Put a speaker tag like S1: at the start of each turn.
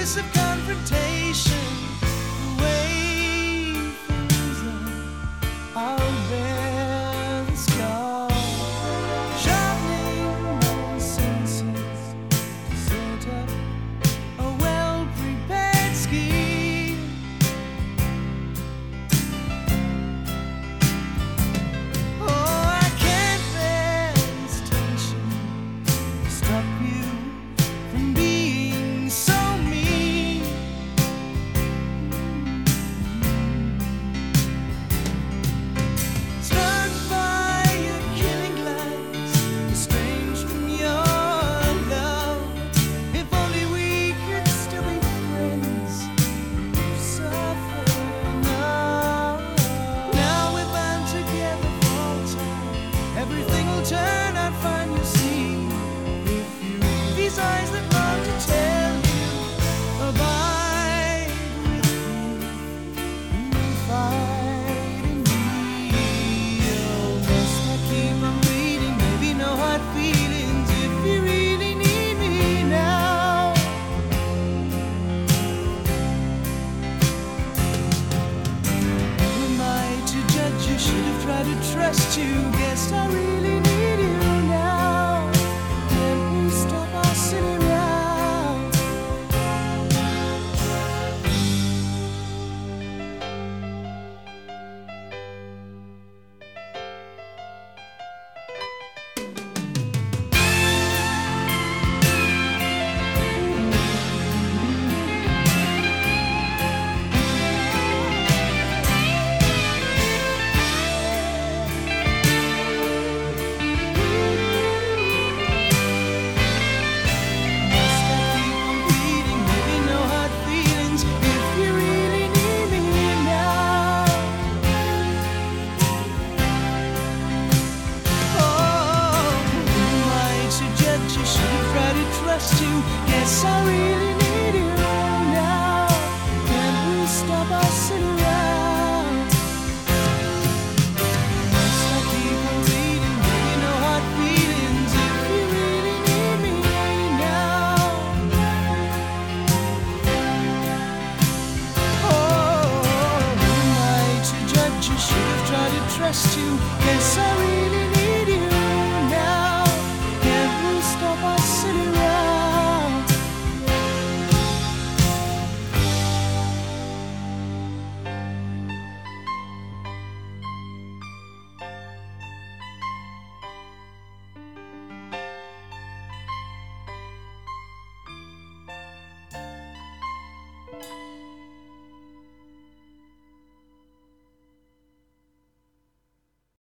S1: of confrontation, the way things are, I'll bear the scar, sharpening my senses to set up a well-prepared scheme. Oh, I can't bear this tension to stop you from being so mean. Struck by your killing glance, estranged from your love. If only we could still be friends. You suffer enough. Now we're bound together for all time. Everything will turn out fine, you see. If you read these eyes that long to tell you, abide with me, confide in me. Oh, must I keep on bleeding? Maybe no hard feelings if you really need me now. Who am I to judge you? Should have tried to trust you. Guess I really need you now. Can we stop our silly round? Must I keep on bleeding? Maybe no hard feelings if you really need me now. Oh, who am I to judge you? Should have tried to trust you. Guess I really need you now. Can't we stop our silly round? Must I keep on bleeding? Maybe no hard feelings if you really need me now. Oh, who am I to judge you? Should have tried to trust you. Guess I really need